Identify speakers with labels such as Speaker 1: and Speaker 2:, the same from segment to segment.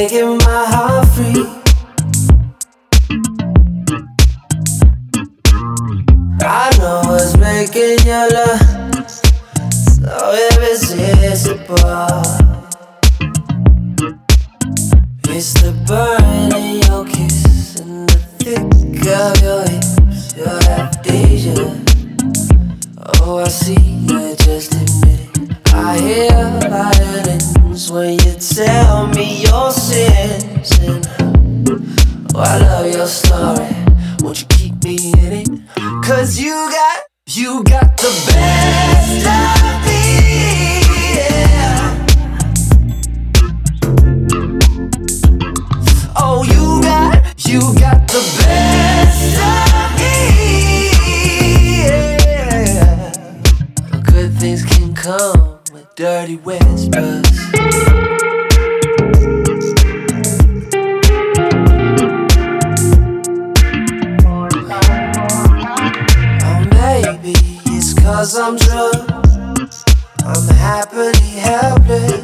Speaker 1: making my heart free. I know what's making your love so irresistible. It's the burn in your kiss and the thick of your hips. Your aphrodisia. Oh, I see you, just admit it. I hear violins when you tell me your sins. And oh, I love your story. Won't you keep me in it? 'Cause you got the best of me, yeah. Oh, you got the best of me, yeah. Good things can come with dirty whispers. Maybe it's 'cause I'm drunk, I'm happily helpless.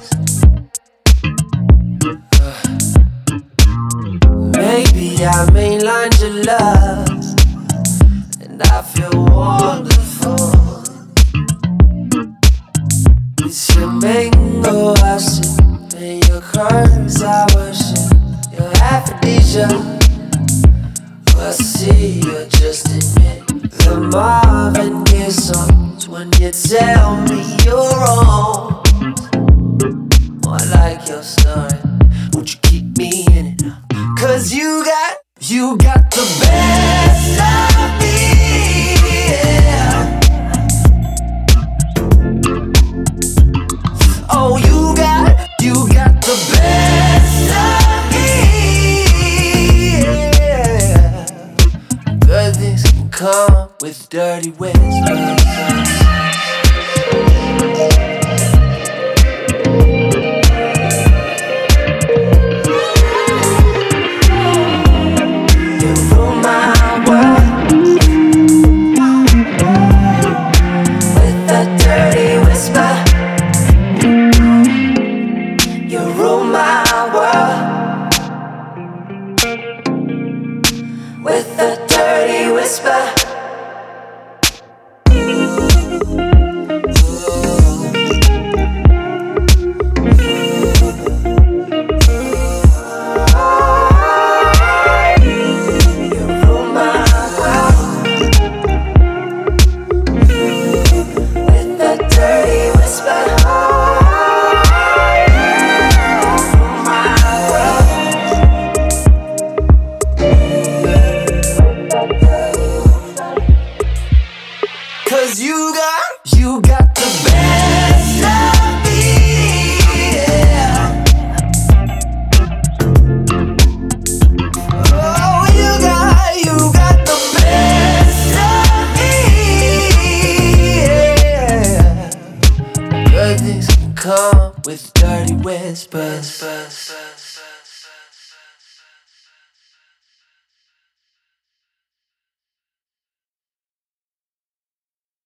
Speaker 1: Maybe I mainlined your love, and I feel wonderful. It's your mango I sip, and your curves I worship. Your aphrodisia, I see you, just admit the Marvin Gaye songs when you tell me you're wrong. Oh, I like your story. Won't you keep me in it? 'Cause you got the best of me, yeah. Oh, you got the best of me, yeah. Good things can come with dirty whispers. With a dirty whisper. You got the best of me, yeah. Oh, you got the best of me, yeah. Good things can come with dirty whispers.